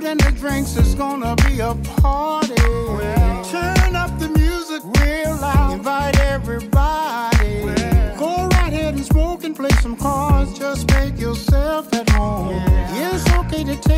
and the drinks, it's gonna be a party. Turn up the music real loud. Invite everyone.